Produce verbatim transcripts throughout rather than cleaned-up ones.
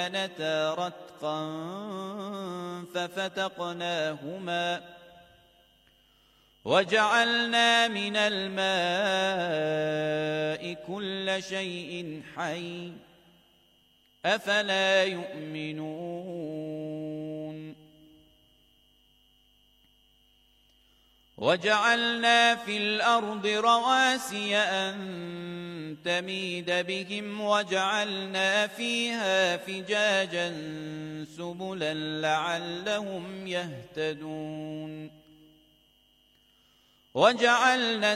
كانتا رتقا ففتقناهما وجعلنا من الماء كل شيء حي أفلا يؤمنون وجعلنا في الأرض رواسي أن تميد بهم وجعلنا فيها فجاجا سبلا لعلهم يهتدون وجعلنا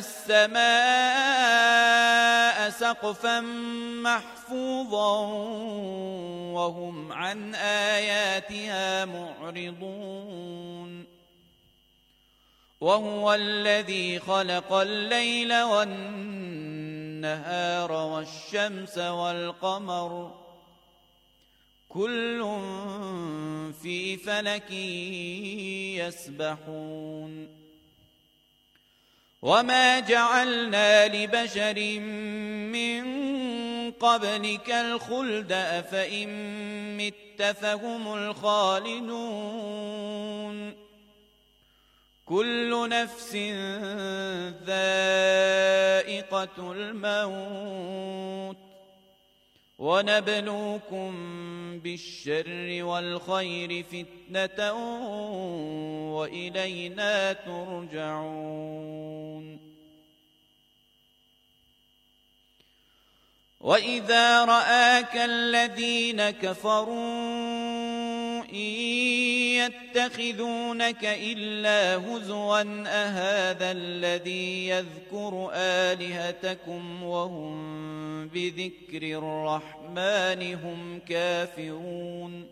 السماء سقفا محفوظا وهم عن آياتها معرضون وهو الذي خلق الليل والنهار والشمس والقمر كل في فلك يسبحون وما جعلنا لبشر من قبلك الخلد أفإن مت فهم الخالدون كل نفس ذائقة الموت ونبلوكم بالشر والخير فتنة وإلينا ترجعون وإذا رآك الذين كفروا إن يتخذونك إلا هزوا أهذا الذي يذكر آلهتكم وهم بذكر الرحمن هم كافرون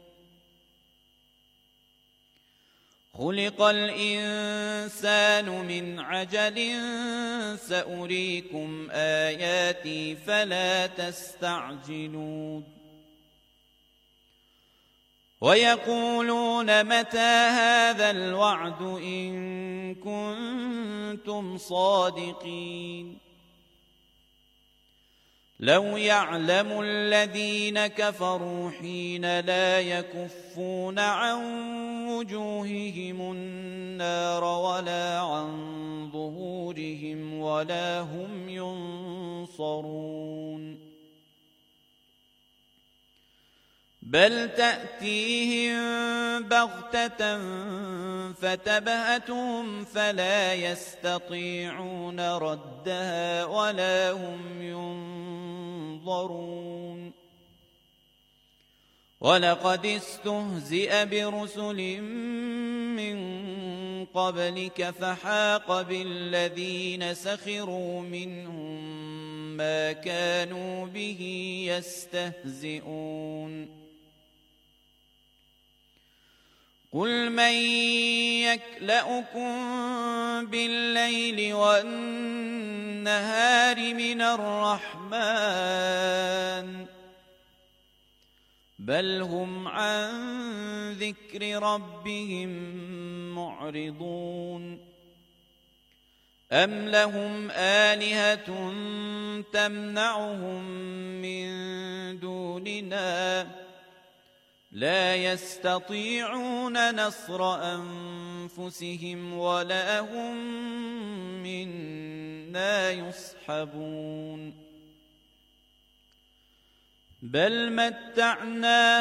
خلق الإنسان من عجل سأريكم آياتي فلا تستعجلون ويقولون متى هذا الوعد إن كنتم صادقين لو يعلم الذين كفروا حين لا يكفون عن وجوههم النار ولا عن ظهورهم ولا هم ينصرون بل تأتيهم بغتة فتبهتهم فلا يستطيعون ردها ولا هم ينظرون ولقد استهزئ برسل من قبلك فحاق بالذين سخروا منهم ما كانوا به يستهزئون قل من يكلؤكم بالليل والنهار من الرحمن بل هم عن ذكر ربهم معرضون أم لهم آلهة تمنعهم من دوننا لا يستطيعون نصر أنفسهم ولا هم منا يصحبون بل متعنا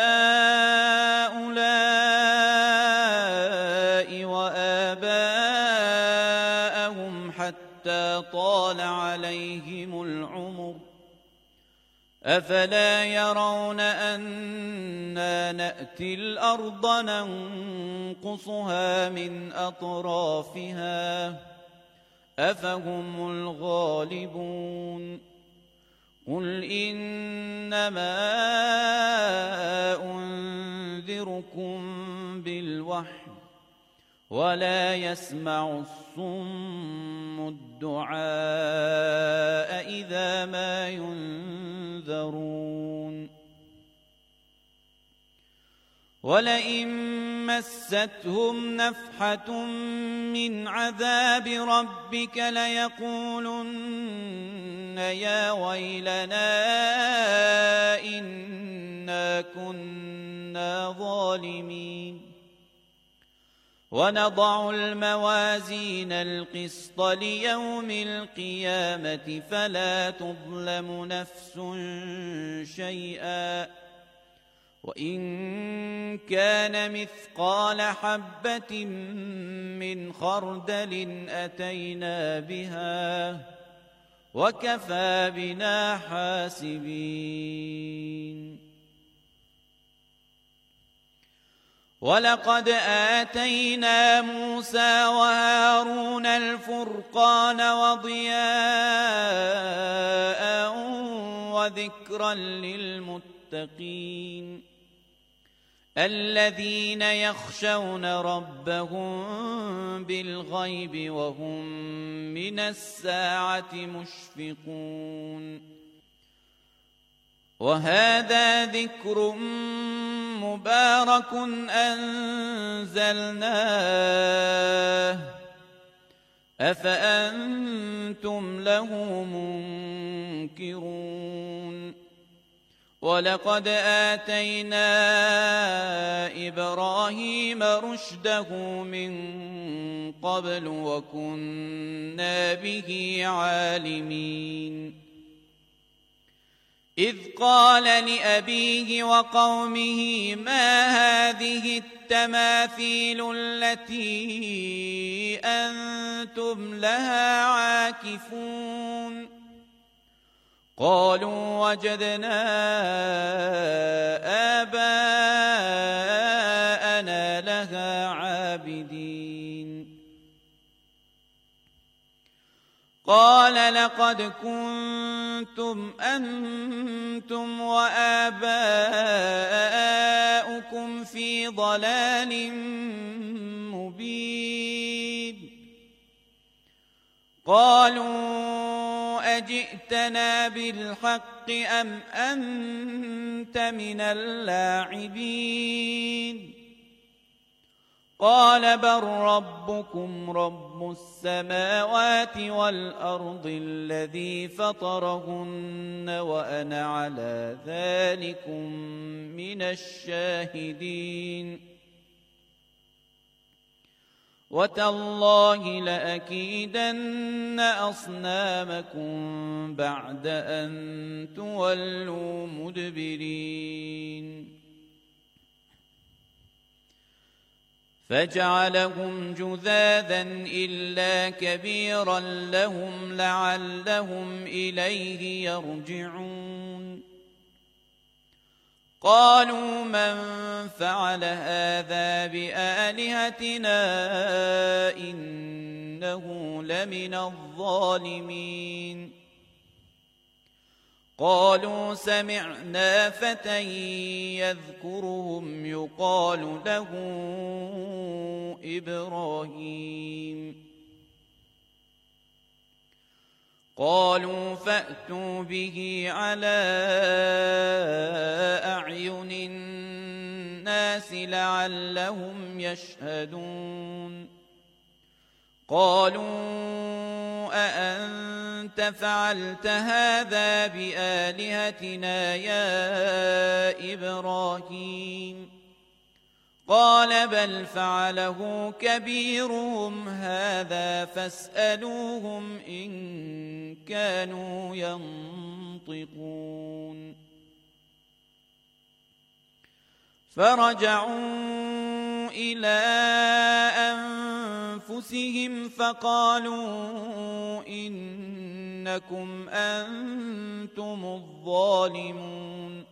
هؤلاء وآباءهم حتى طال عليهم العمر أفلا يرون أنا نأتي الأرض ننقصها من أطرافها أفهم الغالبون قل إنما أنذركم بالوحي ولا يسمع الصم الدعاء إذا ما ينذرون ولئن مستهم نفحة من عذاب ربك ليقولن يا ويلنا إنا إنا كنا ظالمين ونضع الموازين القسط ليوم القيامة فلا تظلم نفس شيئا وإن كان مثقال حبة من خردل أتينا بها وكفى بنا حاسبين ولقد آتينا موسى وهارون الفرقان وضياء وذكرا للمتقين الذين يخشون ربهم بالغيب وهم من الساعة مشفقون وهذا ذكر مبارك أنزلناه أفأنتم له منكرون ولقد آتينا إبراهيم رشده من قبل وكنا به عالمين إذ قال لأبيه وقومه ما هذه التماثيل التي أنتم لها عاكفون قالوا وجدنا آباءنا لها عابدين قال لقد كنتم أنتم وآباؤكم في ضلال مبين قالوا أجئتنا بالحق أم أنت من اللاعبين قال بل ربكم رب السماوات والأرض الذي فطرهن وأنا على ذلكم من الشاهدين وتالله لأكيدن أصنامكم بعد أن تولوا مدبرين فجعلهم جذاذا إلا كبيرا لهم لعلهم إليه يرجعون قالوا من فعل هذا بآلهتنا إنه لمن الظالمين قالوا سمعنا فتى يذكرهم يقال له إبراهيم قالوا فأتوا به على أعين الناس لعلهم يشهدون قالوا أأنت فعلت هذا بآلهتنا يا إبراهيم قال بل فعله كبيرهم هذا فاسألوهم إن كانوا ينطقون فرجعوا إلى أنفسهم فقالوا إنكم أنتم الظالمون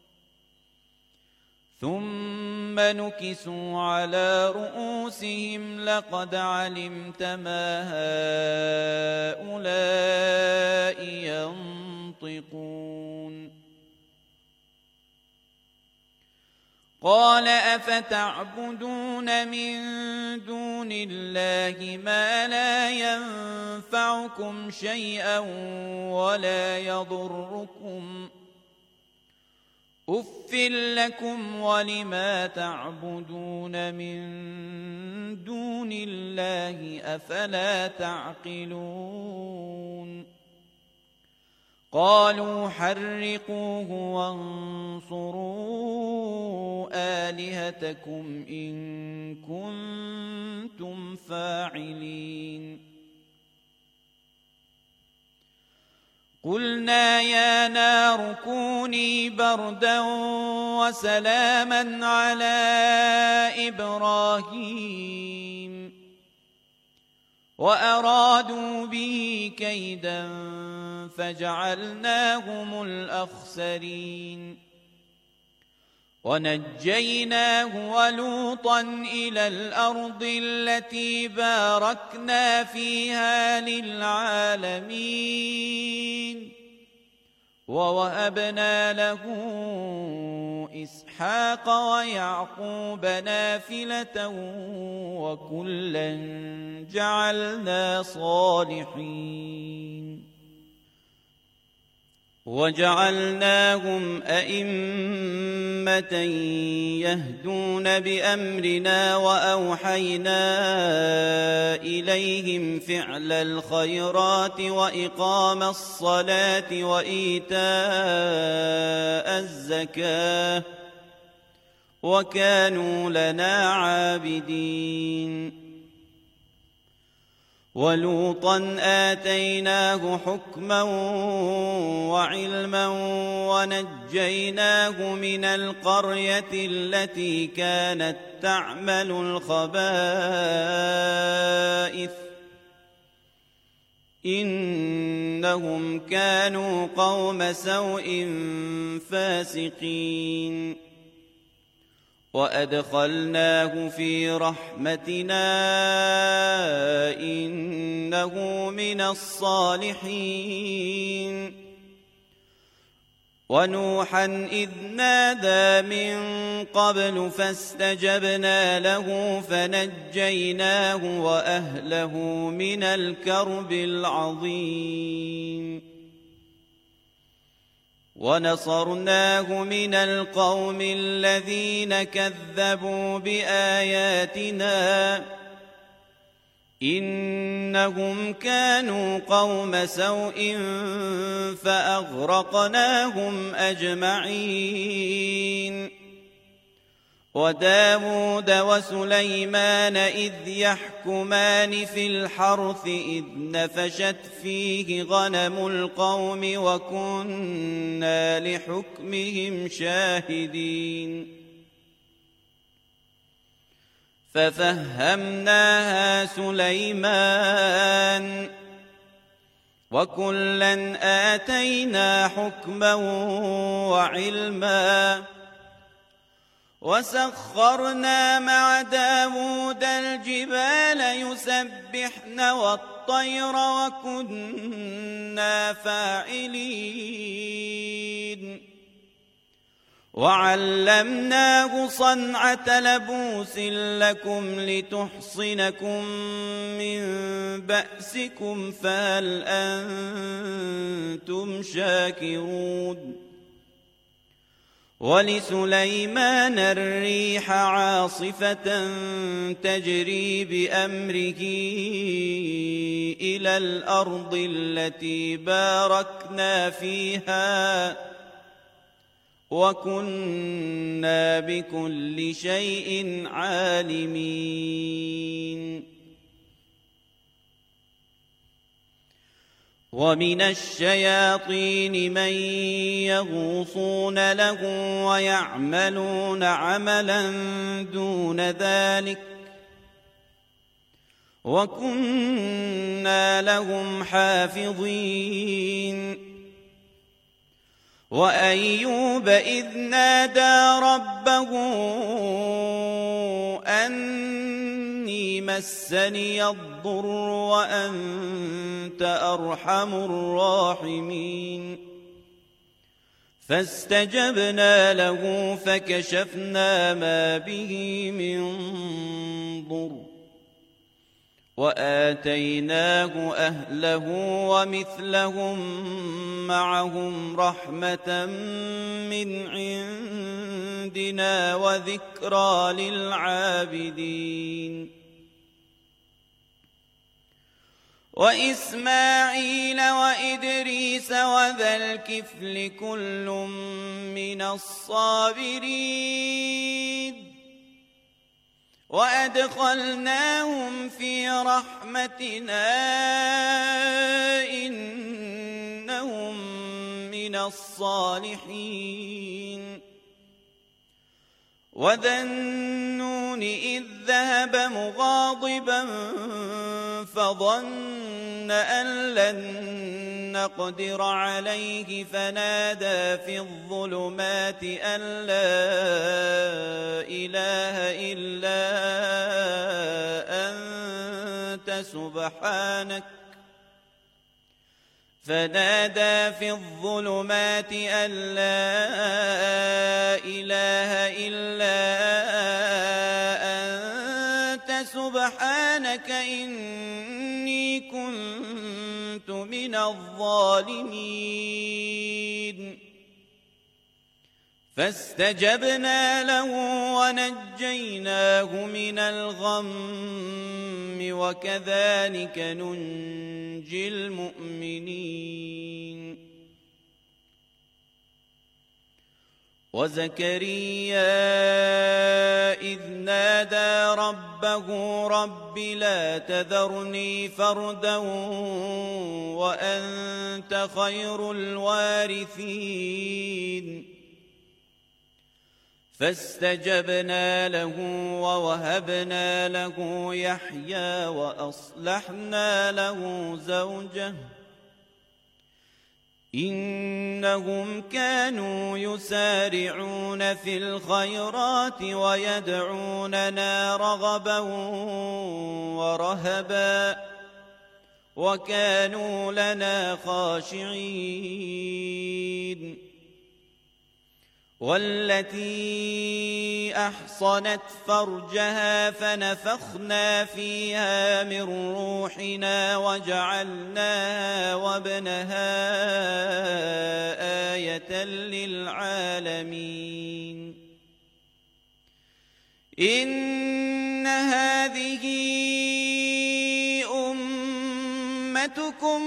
ثم نكسوا على رؤوسهم لقد علمت ما هؤلاء ينطقون قال أفتعبدون من دون الله ما لا ينفعكم شيئا ولا يضركم أف لكم ولما تعبدون من دون الله أفلا تعقلون قالوا حرقوه وانصروا آلهتكم إن كنتم فاعلين قلنا يا نار كوني بردا وسلاما على إبراهيم وأرادوا به كيدا فجعلناهم الأخسرين ونجيناه ولوطا إلى الأرض التي باركنا فيها للعالمين ووهبنا له إسحاق ويعقوب نافلة وكلا جعلنا صالحين وجعلناهم أئمة يهدون بأمرنا وأوحينا إليهم فعل الخيرات وإقام الصلاة وإيتاء الزكاة وكانوا لنا عابدين ولوطا آتيناه حكما وعلما ونجيناه من القرية التي كانت تعمل الخبائث إنهم كانوا قوم سوء فاسقين وأدخلناه في رحمتنا إنه من الصالحين ونوحا إذ نادى من قبل فاستجبنا له فنجيناه وأهله من الكرب العظيم ونصرناه من القوم الذين كذبوا بآياتنا إنهم كانوا قوم سوء فأغرقناهم أجمعين وداود وسليمان إذ يحكمان في الحرث إذ نفشت فيه غنم القوم وكنا لحكمهم شاهدين ففهمناها سليمان وكلا آتينا حكما وعلما وسخرنا مع داود الجبال يسبحن والطير وكنا فاعلين وعلمناه صنعة لبوس لكم لتحصنكم من بأسكم فهل أنتم شاكرون ولسليمان الريح عاصفة تجري بأمره إلى الأرض التي باركنا فيها وكنا بكل شيء عالمين ومن الشياطين من يغوصون له ويعملون عملا دون ذلك وكنا لهم حافظين وأيوب إذ نادى ربه أني مسني الضر وأنت أرحم الراحمين فاستجبنا له فكشفنا ما به من ضر وآتيناه أهله ومثلهم معهم رحمة من عندنا وذكرى للعابدين وإسماعيل وإدريس وذا الكفل كل من الصابرين وأدخلناهم في رحمتنا إنهم من الصالحين وذا النون إذ ذهب مغاضبا فظن أن لن نقدر عليه فنادى في الظلمات أن لا إله إلا أنت سبحانك فنادى في الظلمات أن لا إله إلا أنت سبحانك إني كنت من الظالمين فاستجبنا له ونجيناه من الغم وكذلك ننجي المؤمنين وزكريا إذ نادى ربه رب لا تذرني فردا وأنت خير الوارثين فاستجبنا له ووهبنا له يحيى وأصلحنا له زوجه إنهم كانوا يسارعون في الخيرات ويدعوننا رغبا ورهبا وكانوا لنا خاشعين والتي أحصنت فرجها فنفخنا فيها من روحنا وجعلناها وابنها آية للعالمين إن هذه أمتكم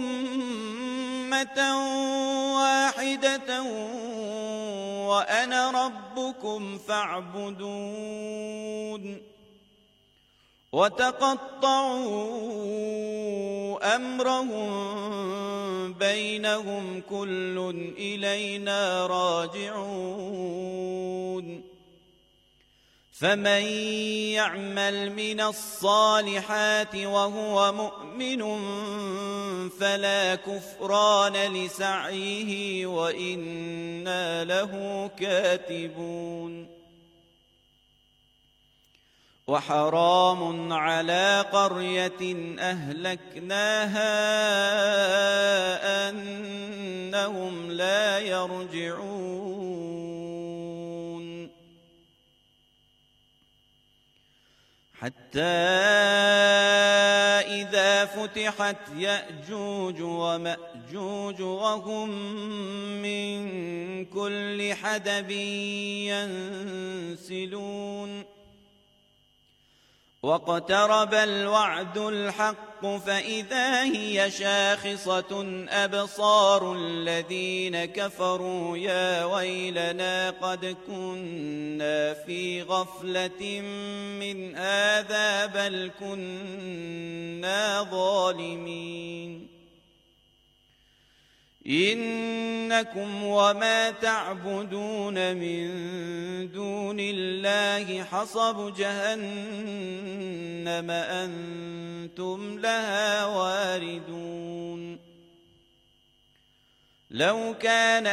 أمة واحدة وأنا ربكم فاعبدون وتقطعوا أمرهم بينهم كل إلينا راجعون فمن يعمل من الصالحات وهو مؤمن فلا كفران لسعيه وإنا له كاتبون وحرام على قرية أهلكناها أنهم لا يرجعون حتى إذا فتحت يأجوج ومأجوج وهم من كل حدب ينسلون واقترب الوعد الحق فإذا هي شاخصة أبصار الذين كفروا يا ويلنا قد كنا في غفلة من هذا بل كنا ظالمين إنكم وما تعبدون من دون الله حصب جهنم أنتم لها واردون لو كان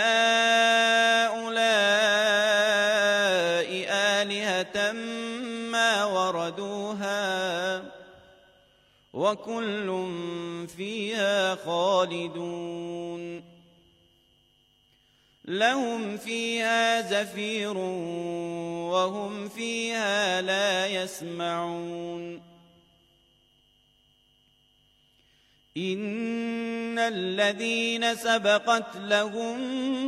هؤلاء آلهة ما وردوها وكل فيها خالدون لهم فيها زفير وهم فيها لا يسمعون إن الذين سبقت لهم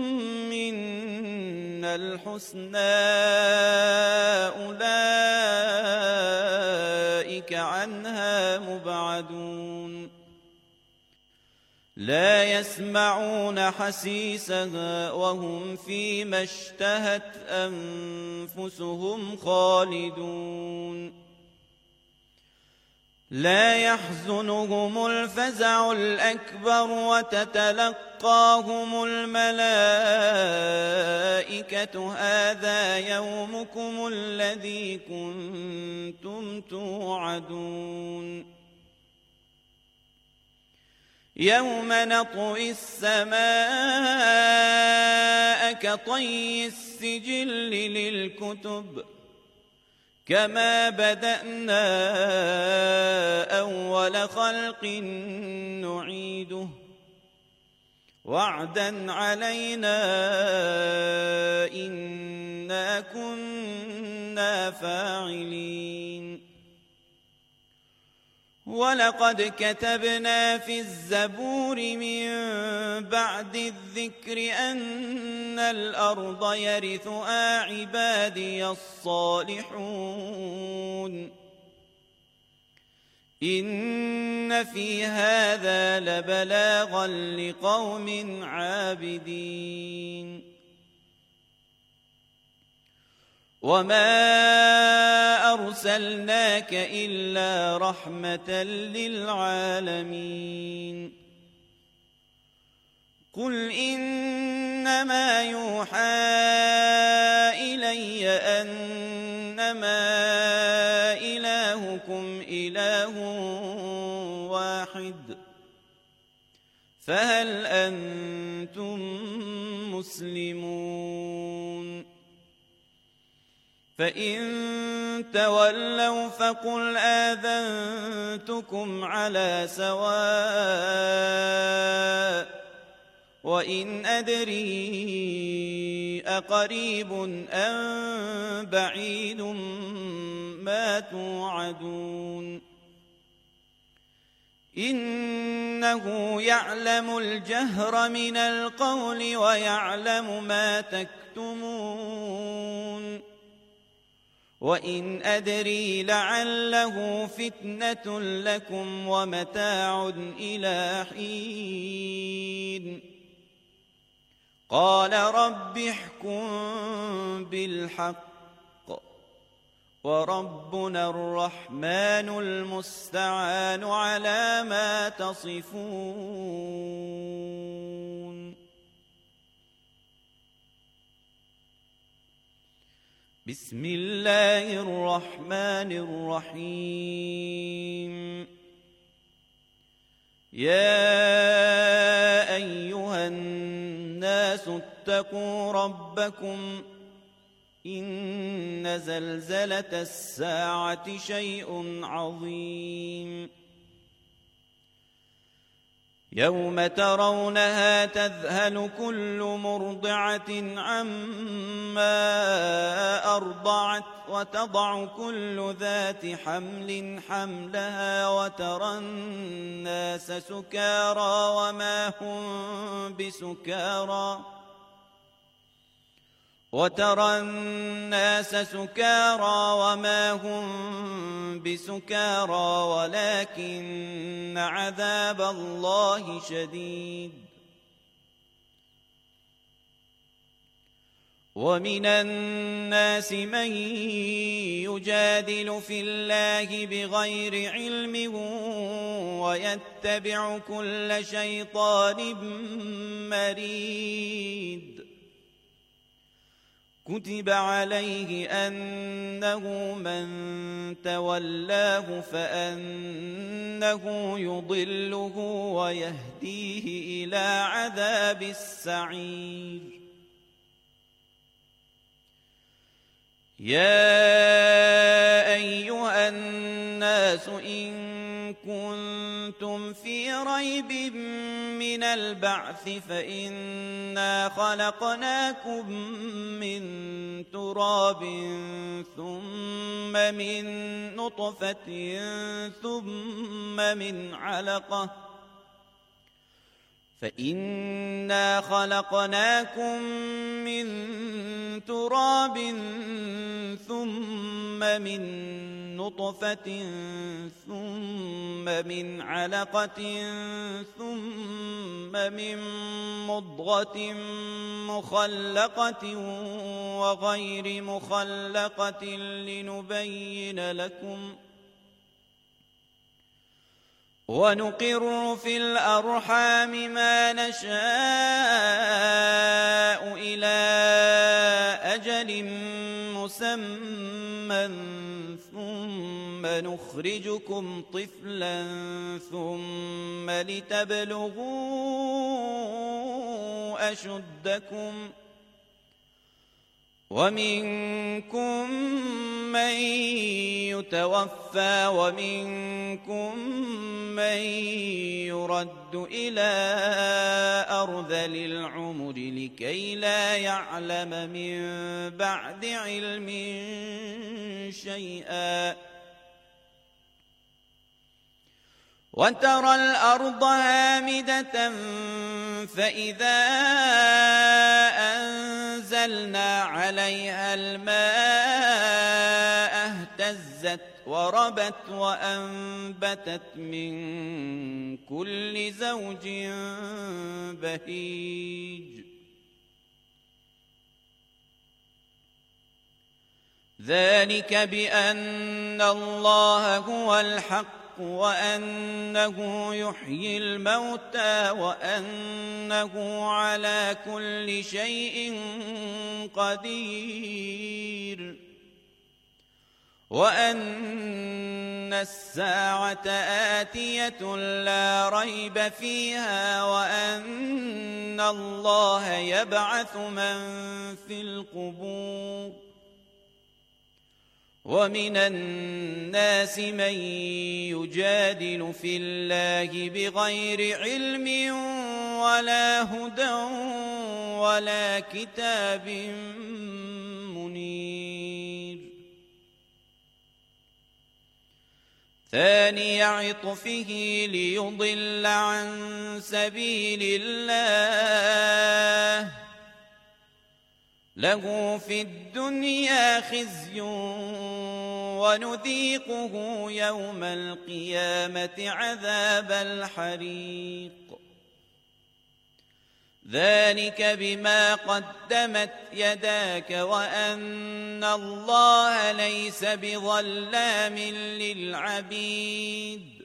منا الحسنى أولئك عنها مبعدون لا يسمعون حسيسها وهم فيما اشتهت أنفسهم خالدون لا يحزنهم الفزع الأكبر وتتلقاهم الملائكة هذا يومكم الذي كنتم توعدون يوم نطوي السماء كطي السجل للكتب كما بدأنا أول خلق نعيده وعدا علينا إنا كنا فاعلين ولقد كتبنا في الزبور من بعد الذكر أن الأرض يرثها عبادي الصالحون إن في هذا لبلاغا لقوم عابدين وما أرسلناك إلا رحمة للعالمين قل إنما يوحى إلي أنما إلهكم إله واحد فهل أنتم مسلمون فإن تولوا فقل آذنتكم على سواء وإن أدري أقريب أم بعيد ما توعدون إنه يعلم الجهر من القول ويعلم ما تكتمون وإن أدري لعله فتنة لكم ومتاع إلى حين قال رب احكم بالحق وربنا الرحمن المستعان على ما تصفون بسم الله الرحمن الرحيم يا أيها الناس اتقوا ربكم إن زلزلة الساعة شيء عظيم يوم ترونها تذهل كل مرضعة عما أرضعت وتضع كل ذات حمل حملها وترى الناس سكارى وما هم بسكارى وترى الناس سكارى وما هم بسكارى ولكن عذاب الله شديد ومن الناس من يجادل في الله بغير علم ويتبع كل شيطان مريد كتب عليه أنه من تولاه فأنه يضله ويهديه إلى عذاب السعير يا أيها الناس إن كنتم في ريب من البعث فإنا خلقناكم من تراب ثم من نطفة ثم من علقة فإنا خلقناكم من تراب ثم من نطفة ثم من علقة ثم من مضغة مخلقة وغير مخلقة لنبين لكم ونقر في الأرحام ما نشاء إلى أجل مسمى ثم نخرجكم طفلا ثم لتبلغوا أشدكم ومنكم من يتوفى ومنكم من يرد إلى أرذل العمر لكي لا يعلم من بعد علم شيئا وترى الأرض هامدة فإذا أنزلنا عليها الماء اهتزت وربت وأنبتت من كل زوج بهيج ذلك بأن الله هو الحق وأنه يحيي الموتى وأنه على كل شيء قدير وأن الساعة آتية لا ريب فيها وأن الله يبعث من في القبور ومن الناس من يجادل في الله بغير علم ولا هدى ولا كتاب منير ثاني عطفه ليضل عن سبيل الله له في الدنيا خزي ونذيقه يوم القيامة عذاب الحريق ذلك بما قدمت يداك وأن الله ليس بظلام للعبيد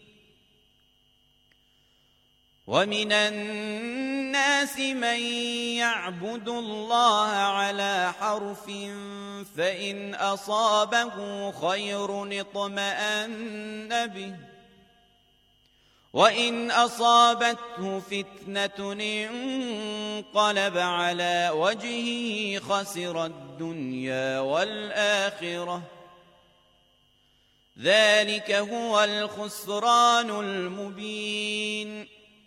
ومن الناس من يعبد الله على حرف فإن أصابه خير اطمأن به وإن أصابته فتنة انقلب على وجهه خسر الدنيا والآخرة ذلك هو الخسران المبين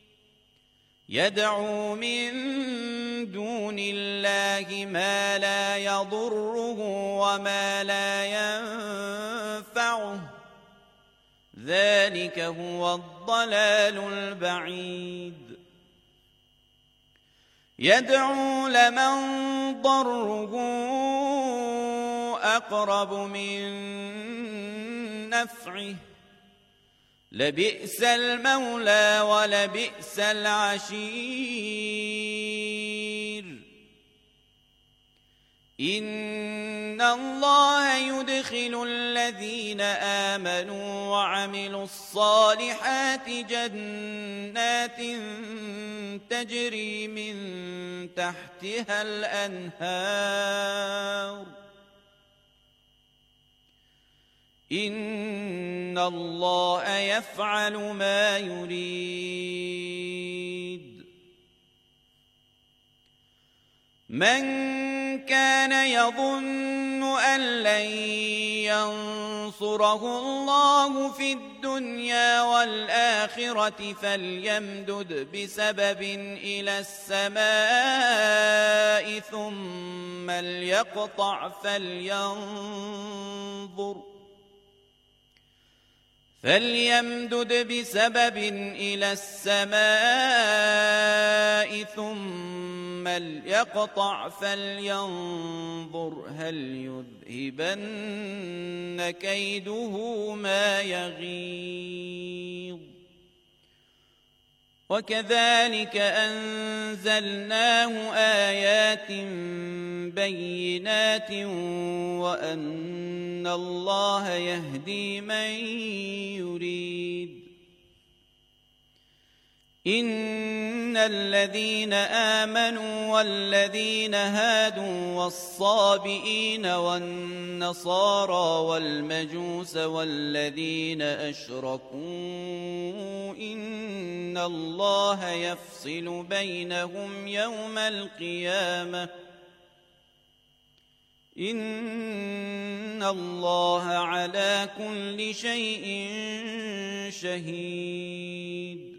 يدعو من دون الله ما لا يضره وما لا ينفعه ذلك هو الضلال البعيد يدعو لمن ضره أقرب من نفعه لبئس المولى ولبئس العشير إن الله يدخل الذين آمنوا وعملوا الصالحات جنات تجري من تحتها الأنهار إن الله يفعل ما يريد من كان يظن أن لن ينصره الله في الدنيا والآخرة فليمدد بسبب إلى السماء ثم ليقطع فلينظر فليمدد بسبب إلى السماء ثم فليقطع فلينظر هل يذهبن كيده ما يغيظ وكذلك أنزلناه آيات بينات وأن الله يهدي من يريد إن الذين آمنوا والذين هادوا والصابئين والنصارى والمجوس والذين أشركوا إن الله يفصل بينهم يوم القيامة إن الله على كل شيء شهيد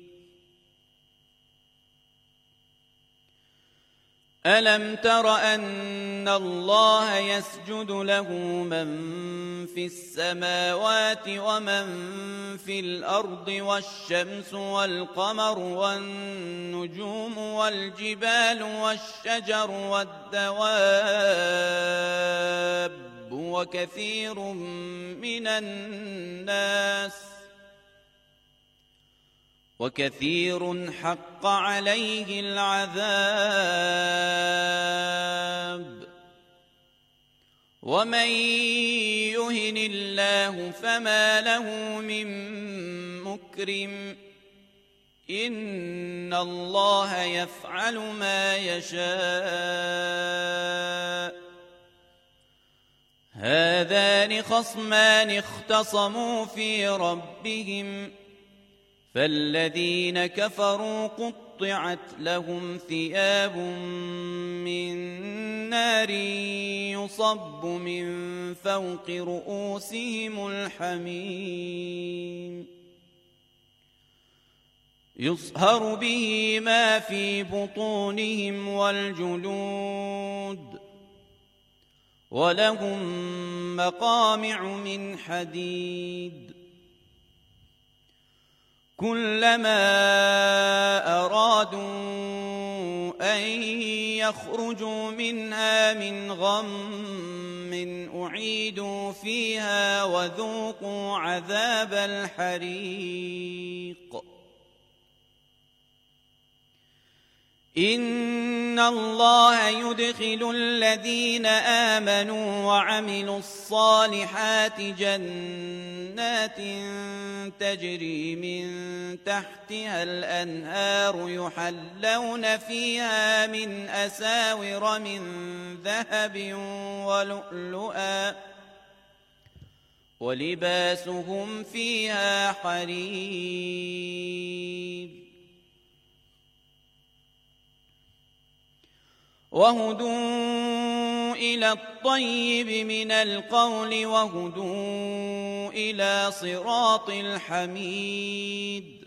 ألم تر أن الله يسجد له من في السماوات ومن في الأرض والشمس والقمر والنجوم والجبال والشجر والدواب وكثير من الناس وكثير حق عليه العذاب ومن يهن الله فما له من مكرم إن الله يفعل ما يشاء هذان خصمان اختصموا في ربهم فالذين كفروا قطعت لهم ثياب من نار يصب من فوق رؤوسهم الحميم يصهر به ما في بطونهم والجلود ولهم مقامع من حديد كلما أرادوا أن يخرجوا منها من غم أعيدوا فيها وذوقوا عذاب الحريق إن الله يدخل الذين آمنوا وعملوا الصالحات جنات تجري من تحتها الأنهار يحلون فيها من أساور من ذهب ولؤلؤا ولباسهم فيها حرير وهدوا إلى الطيب من القول وهدوا إلى صراط الحميد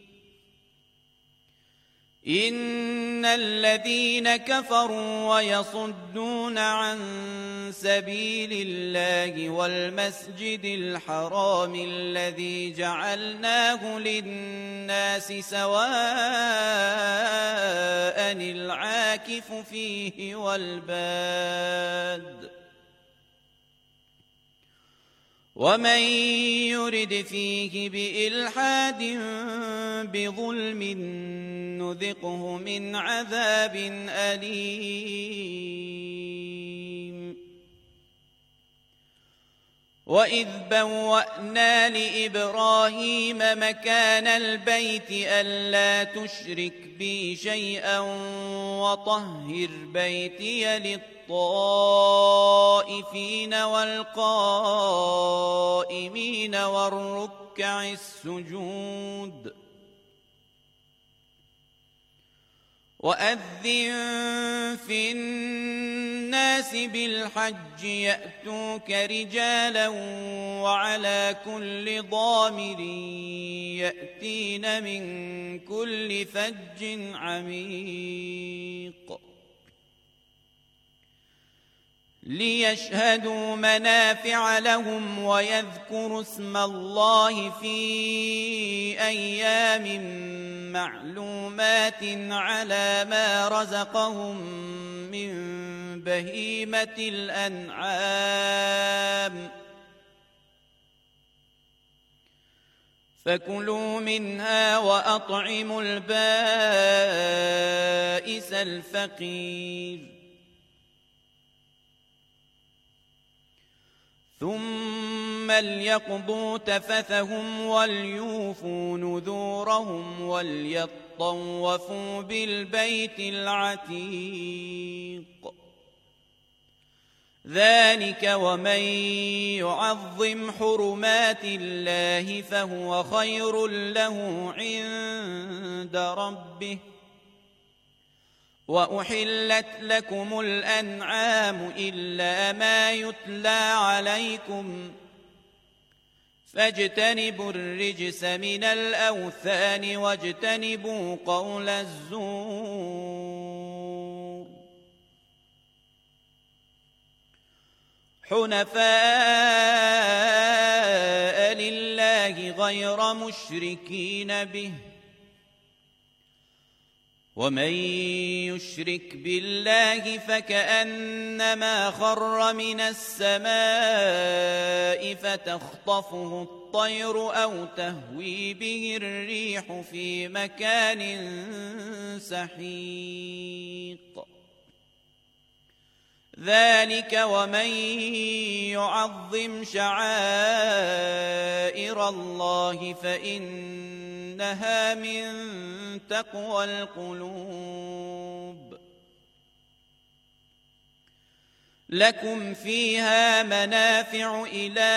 إن الذين كفروا ويصدون عن سبيل الله والمسجد الحرام الذي جعلناه للناس سواء العاكف فيه والباد ومن يرد فيه بإلحاد بظلم نذقه من عذاب أليم وإذ بوأنا لإبراهيم مكان البيت ألا تشرك بي شيئا وطهر بيتي للطائفين والقائمين والركع السجود وأذن في الناس بالحج يأتوك رجالا وعلى كل ضامر يأتين من كل فج عميق ليشهدوا منافع لهم ويذكروا اسم الله في أيام معلومات على ما رزقهم من بهيمة الأنعام فكلوا منها وأطعموا البائس الفقير ثم ليقضوا تفثهم وليوفوا نذورهم وليطوفوا بالبيت العتيق ذلك ومن يعظم حرمات الله فهو خير له عند ربه وأحلت لكم الأنعام إلا ما يتلى عليكم فاجتنبوا الرجس من الأوثان واجتنبوا قول الزور حنفاء لله غير مشركين به ومن يشرك بالله فكأنما خر من السماء فتخطفه الطير أو تهوي به الريح في مكان سحيق ذلك ومن يعظم شعائر الله فإنها من تقوى القلوب لكم فيها منافع إلى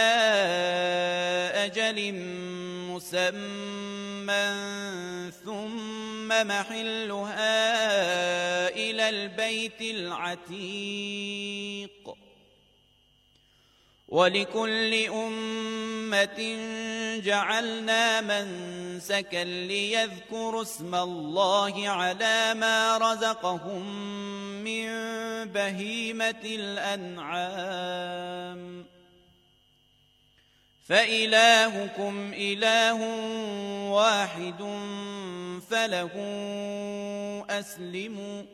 أجل مسمى ثم محلها إلى البيت العتيق ولكل أمة جعلنا منسكا ليذكروا اسم الله على ما رزقهم من بهيمة الأنعام فإلهكم إله واحد فله أسلموا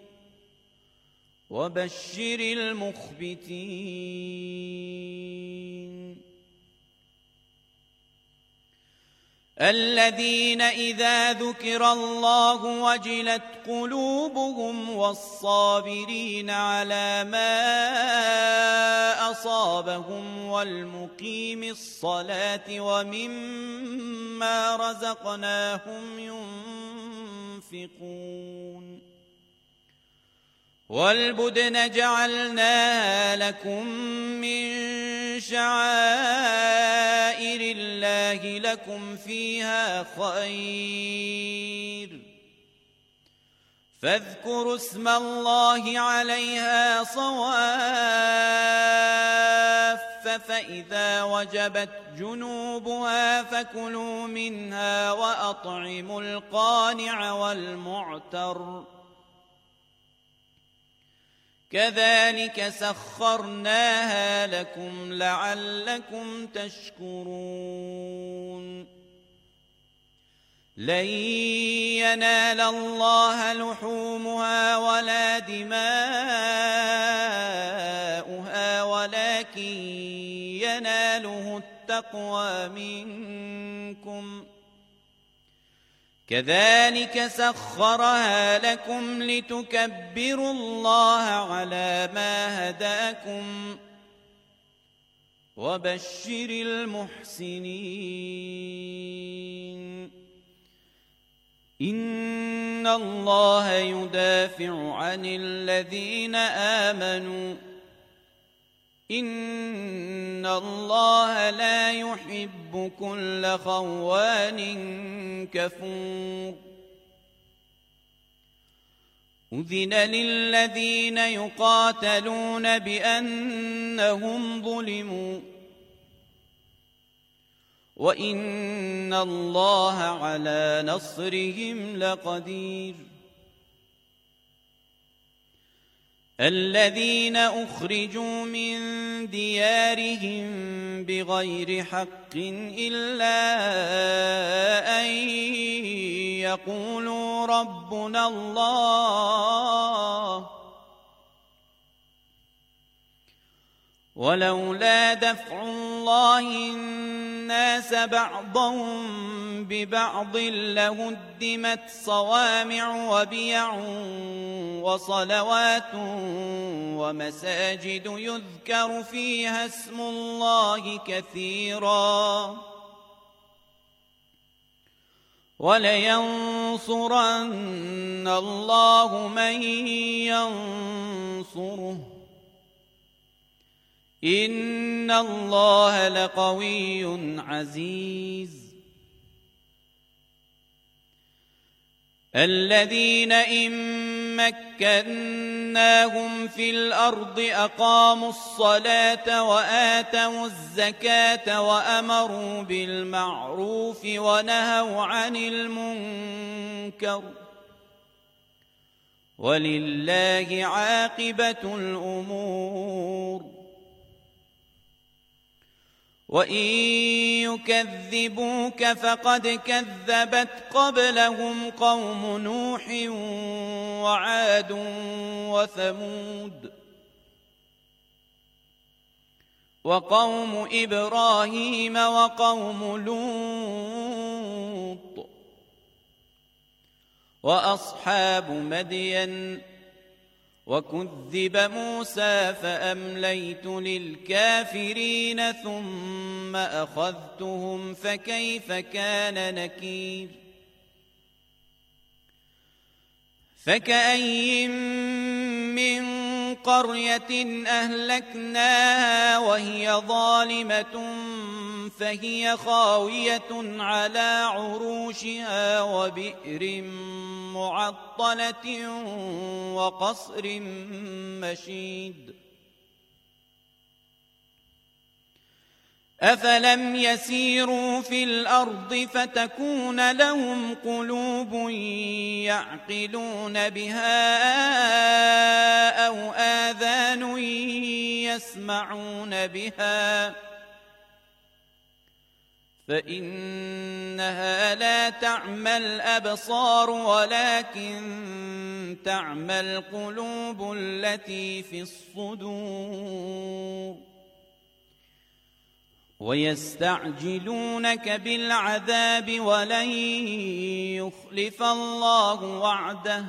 وبشر المخبتين الذين إذا ذكر الله وجلت قلوبهم والصابرين على ما أصابهم والمقيم الصلاة ومما رزقناهم ينفقون والبدن جعلناها لكم من شعائر الله لكم فيها خير فاذكروا اسم الله عليها صواف فإذا وجبت جنوبها فكلوا منها وأطعموا القانع والمعتر كذلك سخرناها لكم لعلكم تشكرون لن ينال الله لحومها ولا دماؤها ولكن يناله التقوى منكم كذلك سخرها لكم لتكبروا الله على ما هداكم وبشر المحسنين إن الله يدافع عن الذين آمنوا إن الله لا يحب كل خوان كفور أذن للذين يقاتلون بأنهم ظلموا وإن الله على نصرهم لقدير الذين أخرجوا من ديارهم بغير حق إلا أن يقولوا ربنا الله ولولا دفع الله الناس بعضهم ببعض لهدمت صوامع وبيع وصلوات ومساجد يذكر فيها اسم الله كثيرا ولينصرن الله من ينصره إن الله لقوي عزيز الذين إن مكناهم في الأرض أقاموا الصلاة وآتوا الزكاة وأمروا بالمعروف ونهوا عن المنكر ولله عاقبة الأمور وإن يكذبوك فقد كذبت قبلهم قوم نوح وعاد وثمود وقوم إبراهيم وقوم لوط وأصحاب مدين وكذب موسى فأمليت للكافرين ثم أخذتهم فكيف كان نكير فكأين من قرية أهلكناها وهي ظالمة فهي خاوية على عروشها وبئر معطلة وقصر مشيد أفلم يسيروا في الأرض فتكون لهم قلوب يعقلون بها أو آذان يسمعون بها فإنها لا تعمى الأبصار ولكن تعمى القلوب التي في الصدور ويستعجلونك بالعذاب ولن يخلف الله وعده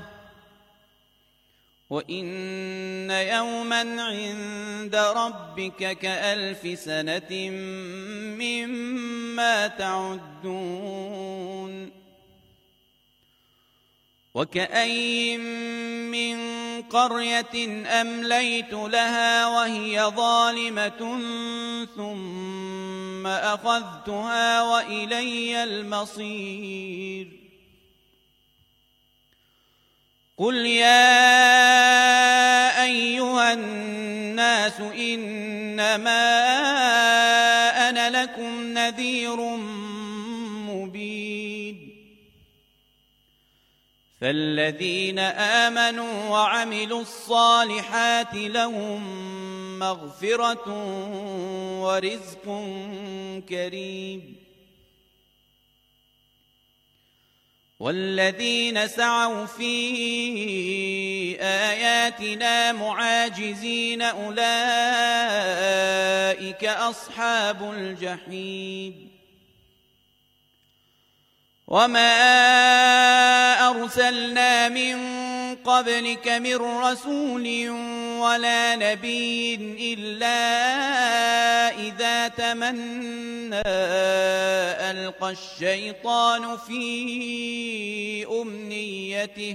وإن يوما عند ربك كألف سنة مما تعدون وكأين من قرية أمليت لها وهي ظالمة ثم أخذتها وإلي المصير قل يا أيها الناس إنما أنا لكم نذير مبين فالذين آمنوا وعملوا الصالحات لهم مغفرة ورزق كريم والذين سعوا في آياتنا معاجزين أولئك أصحاب الجحيم وما أرسلنا من قبلك من رسول ولا نبي إلا إذا تمنى ألقى الشيطان في أمنيته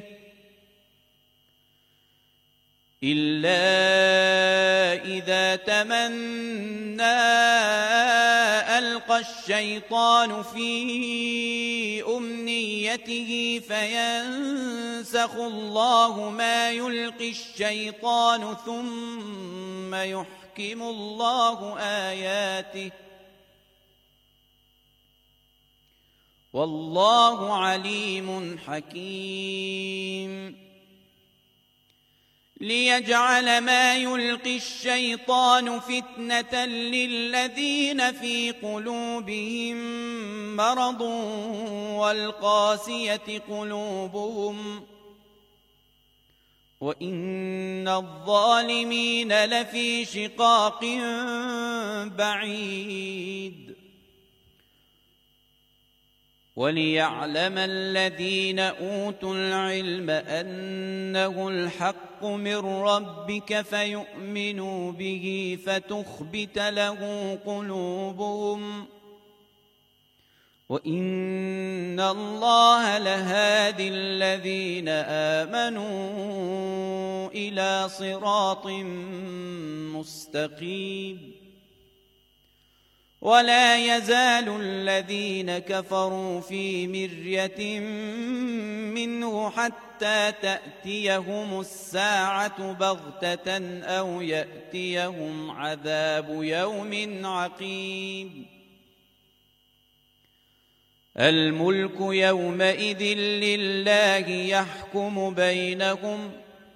إلا إذا تمنى ألقى الشيطان في أمنيته فينسخ الله ما يلقي الشيطان ثم يحكم الله آياته والله عليم حكيم ليجعل ما يلقي الشيطان فتنة للذين في قلوبهم مرض والقاسية قلوبهم وإن الظالمين لفي شقاق بعيد وليعلم الذين أوتوا العلم أنه الحق من ربك فيؤمنوا به فتخبت له قلوبهم وإن الله لهادي الذين آمنوا إلى صراط مستقيم ولا يزال الذين كفروا في مرية منه حتى تأتيهم الساعة بغتة أو يأتيهم عذاب يوم عقيم الملك يومئذ لله يحكم بينهم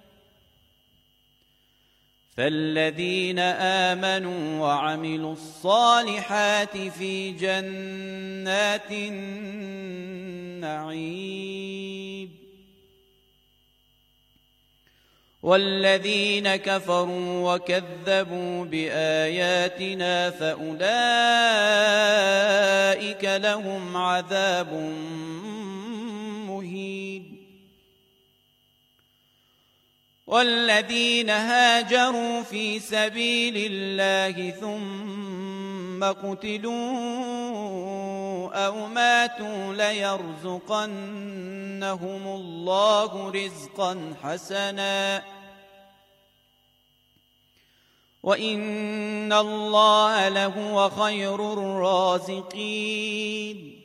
فالذين آمنوا وعملوا الصالحات في جنات النعيم والذين كفروا وكذبوا بآياتنا فأولئك لهم عذاب مهين والذين هاجروا في سبيل الله ثم قتلوا أو ماتوا ليرزقنهم الله رزقا حسنا وإن الله لهو خير الرازقين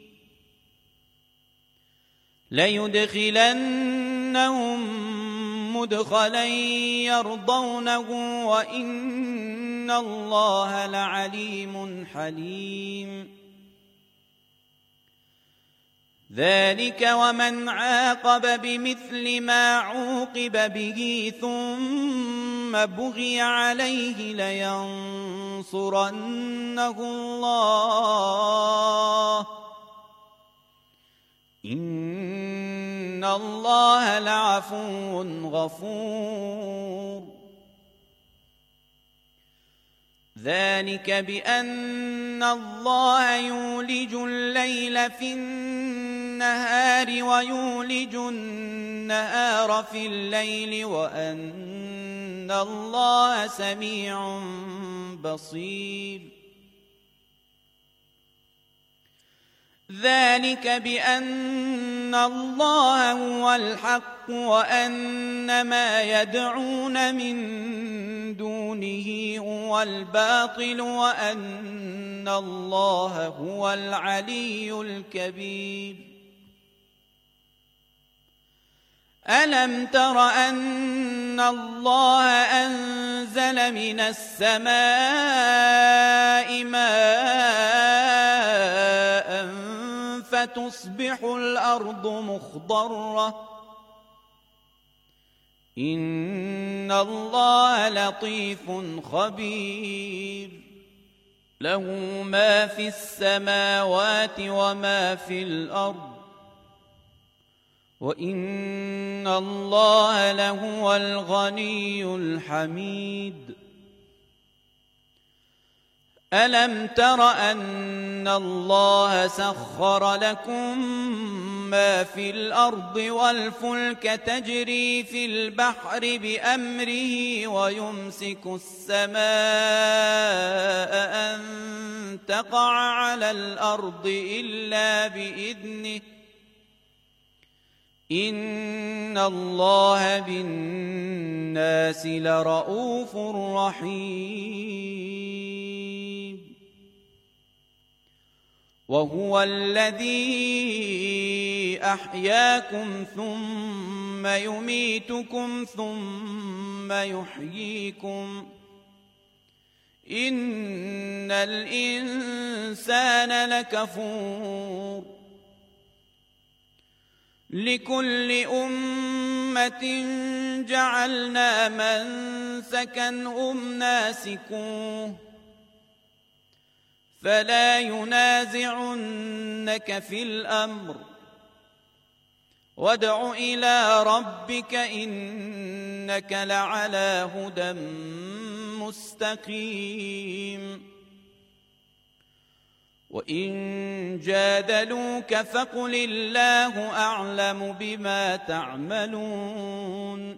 ليدخلنهم مدخلا يرضونه وإن الله لعليم حليم ذلك ومن عاقب بمثل ما عوقب به ثم بغي عليه لينصرنه الله إن الله لعفو غفور ذلك بأن الله يولج الليل في النهار ويولج النهار في الليل وأن الله سميع بصير ذلك بأن الله هو الحق وأن ما يدعون من دونه هو الباطل وأن الله هو العلي الكبير ألم تر أن الله أنزل من السماء ماء فتصبح الأرض مخضرة إن الله لطيف خبير له ما في السماوات وما في الأرض وإن الله لهو الغني الحميد ألم تر أن الله سخر لكم ما في الأرض والفلك تجري في البحر بأمره ويمسك السماء أن تقع على الأرض إلا بإذنه إن الله بالناس لرءوف رحيم وهو الذي أحياكم ثم يميتكم ثم يحييكم إن الإنسان لكفور لكل أمة جعلنا منسكا هم ناسكوه فلا ينازعنك في الأمر وادع إلى ربك إنك لعلى هدى مستقيم وإن جادلوك فقل الله أعلم بما تعملون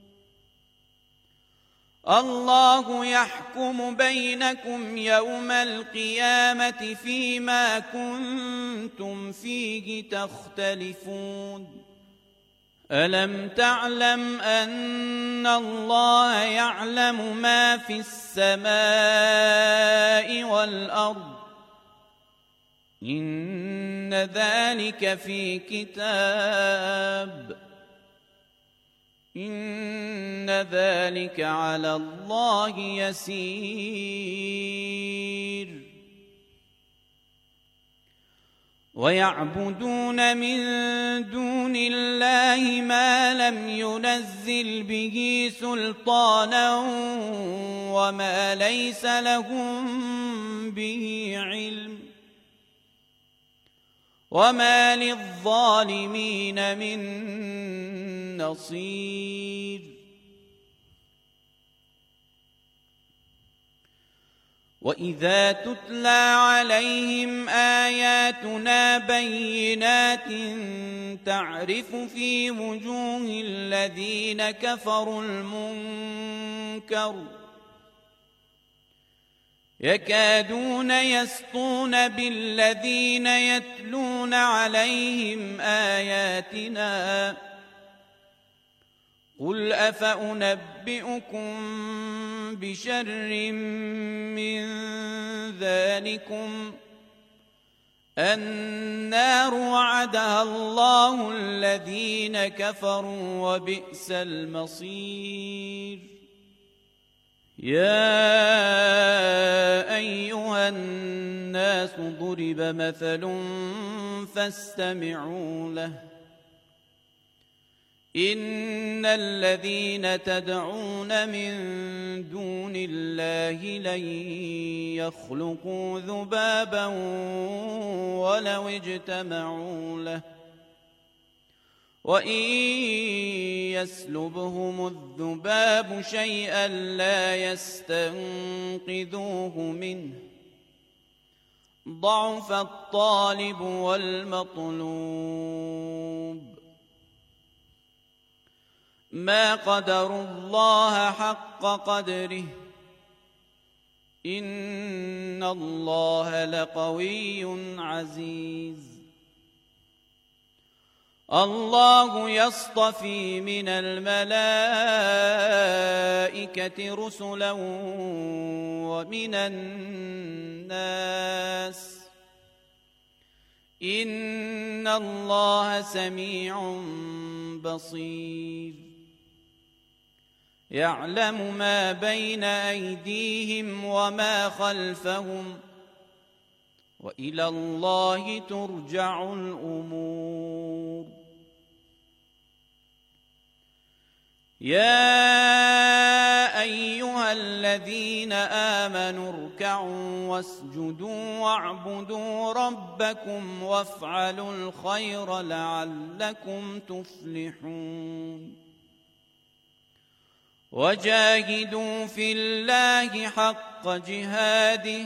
الله يحكم بينكم يوم القيامة فيما كنتم فيه تختلفون ألم تعلم أن الله يعلم ما في السماء والأرض إن ذلك في كتاب إن ذلك على الله يسير ويعبدون من دون الله ما لم ينزل به سلطانا وما ليس لهم به علم وما للظالمين من نصير وإذا تتلى عليهم آياتنا بينات تعرف في وجوه الذين كفروا المنكر يكادون يسطون بالذين يتلون عليهم آياتنا قل أفأنبئكم بشر من ذلكم النار وعدها الله الذين كفروا وبئس المصير يا أيها الناس ضرب مثل فاستمعوا له إن الذين تدعون من دون الله لن يخلقوا ذبابا ولو اجتمعوا له وإن يسلبهم الذباب شيئا لا يستنقذوه منه ضعف الطالب والمطلوب ما قدروا الله حق قدره إن الله لقوي عزيز الله يصطفي من الملائكة رسلا ومن الناس إن الله سميع بصير يعلم ما بين أيديهم وما خلفهم وإلى الله ترجع الأمور يا أيها الذين آمنوا اركعوا واسجدوا واعبدوا ربكم وافعلوا الخير لعلكم تفلحون وجاهدوا في الله حق جهاده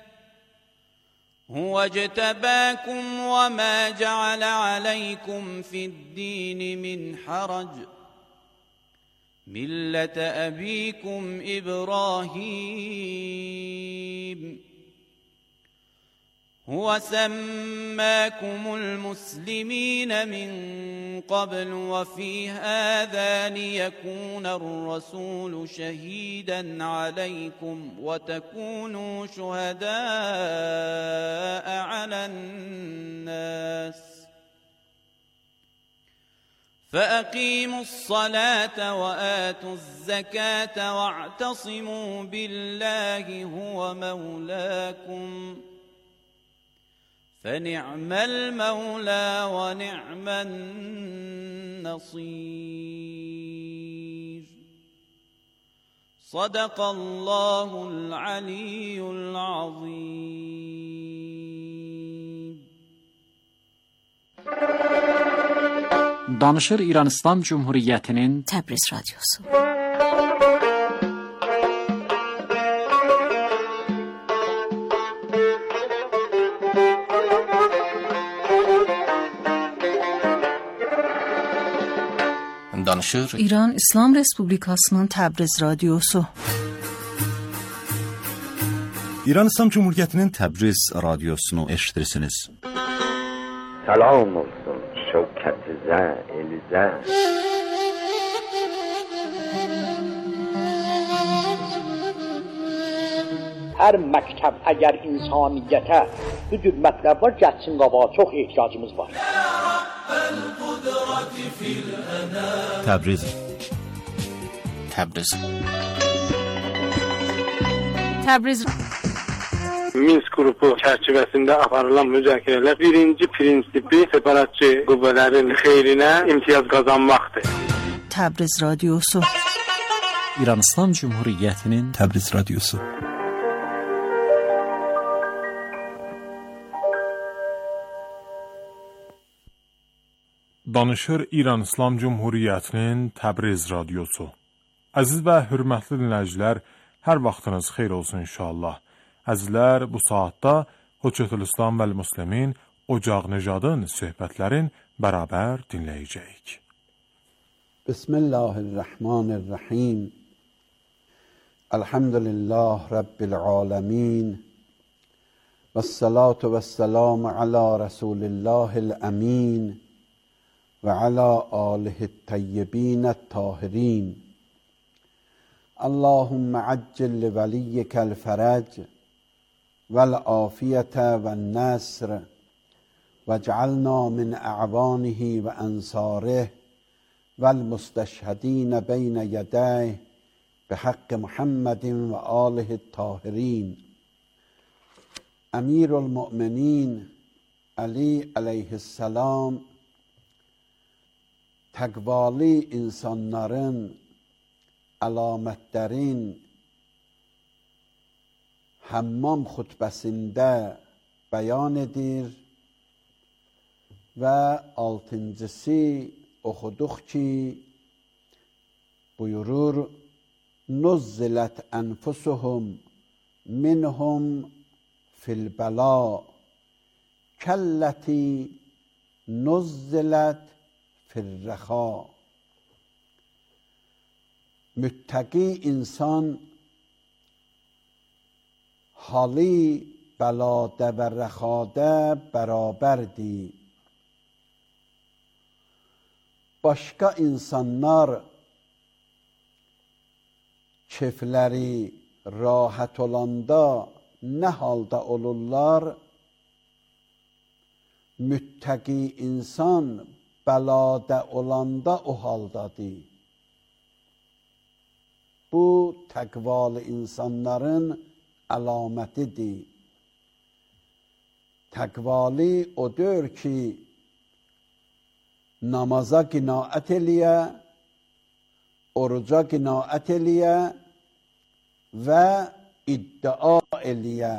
هو اجتباكم وما جعل عليكم في الدين من حرج ملة أبيكم إبراهيم هو سماكم المسلمين من قبل وفي هذا ليكون الرسول شهيدا عليكم وتكونوا شهداء على الناس فأقيموا الصلاة وآتوا الزكاة واعتصموا بالله هو مولاكم فنعم المولى ونعم النصير صدق الله العلی العظیم. Danışır İran İslam Cumhuriyeti'nin Təbriz Radyosu. Danışır İran İslam Respublikasının Təbriz Radyosu. İran İslam Cumhuriyeti'nin Təbriz Radyosunu eşitirsiniz. Salam olsun şevketize, elize. Her mektep eğer insaniyete bu tür mektepler geçsin qaba, çok ihtiyacımız var. Təbriz Təbriz Təbriz Minsk qrupu çərçivəsində aparılan müzakirələr birinci prinsipi separatçı qüvvələrin xeyrinə imtiyaz qazanmaqdır. Təbriz Radyosu. İran İslam Cumhuriyeti'nin Təbriz Radyosu. Danışır İran İslam Cumhuriyetinin Təbriz Radyosu. Əziz və hörmətli dinləyicilər, hər vaxtınız xeyir olsun inşallah. Əzizlər, bu saatda Hüccətül İslam vəl Müslimin Ocaq Necadın söhbətlərin bərabər dinləyəcəyik. Bismillahirrahmanirrahim. Elhamdülillah Rabbil alemin. Vessalatu vesselamu ala Resulillahil amin. Ve ala alihi't tayyibinət tahirin. Allahümme accil li veliyyikel ferec vel afiyete vel nasr vec'alna min a'vanihi ve ansarih vel musteşhedine beyne yedayh bihaqqi Muhammedin ve alihi't tahirin. Emirul Müminin Ali aleyhisselam təqvalı insanların əlamətlərin Həmmam xutbəsində bəyan edir və altıncısı oxuduq ki, buyurur, Nuzzilət ənfusuhum minhum fil bəla kəlləti nuzzilət firrəxa. Müttəqi insan halı bəladə və rəxadə bərabərdir. Başqa insanlar keyfləri rahat olanda nə halda olurlar? Müttəqi insan bəlada olanda o haldadır. Bu təqvalı insanların əlamətidir. Təqvalı odur ki, namaza qinaət eləyə, oruca qinaət eləyə və iddia eləyə.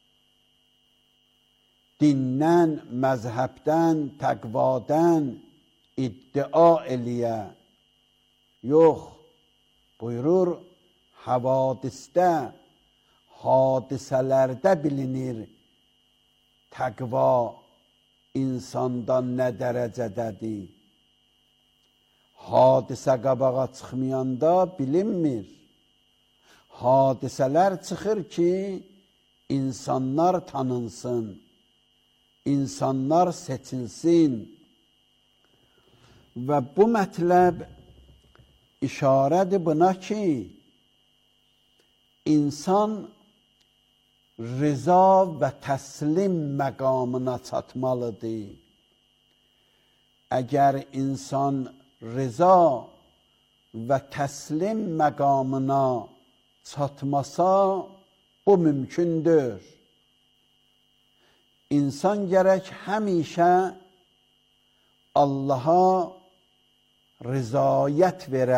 Dindən, məzhəbdən, təqvadən iddia eləyə. Yox, buyurur, havadisdə, hadisələrdə bilinir təqva insandan nə dərəcədədir. Hadisə qabağa çıxmayanda bilinmir. Hadisələr çıxır ki, insanlar tanınsın, insanlar seçilsin. Və bu mətləb işarədir buna ki, insan rıza və təslim məqamına çatmalıdır. Əgər insan rıza və təslim məqamına çatmasa, bu mümkündür. İnsan gərək həmişə Allaha rızayət verə,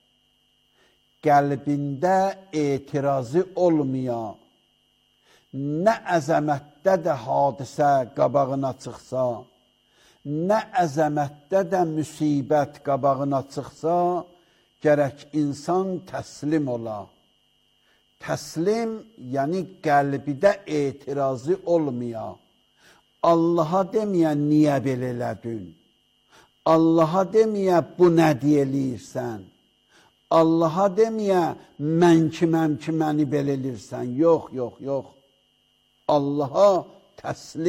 qəlbində etirazı olmaya, nə əzəmətdə də hadisə qabağına çıxsa, nə əzəmətdə də müsibət qabağına çıxsa, gərək insan təslim ola. Təslim, yəni qəlbidə etirazı olmaya, Allaha deməyə niyə belə elədin? Allaha deməyə bu nə deyilirsən? Allaha deməyə mən kiməm ki, məni belə elirsən? Yox, yox, yox. Allaha təslim